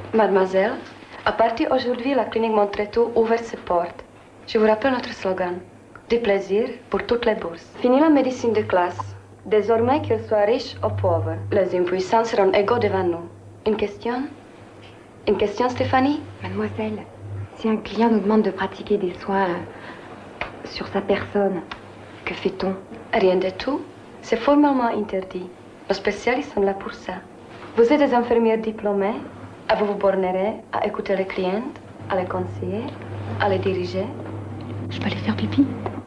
Mademoiselle, à partir d'aujourd'hui, la clinique Montretout ouvre ses portes. Je vous rappelle notre slogan. Du plaisir pour toutes les bourses. Fini la médecine de classe. Désormais, qu'ils soient riches ou pauvres, les impuissants seront égaux devant nous. Une question? Une question, Stéphanie? Mademoiselle, si un client nous demande de pratiquer des soins sur sa personne, que fait-on? Rien de tout. C'est formellement interdit. Nos spécialistes sont là pour ça. Vous êtes des infirmières diplômées, et vous vous bornerez à écouter les clientes, à les conseiller, à les diriger. Je peux aller faire pipi?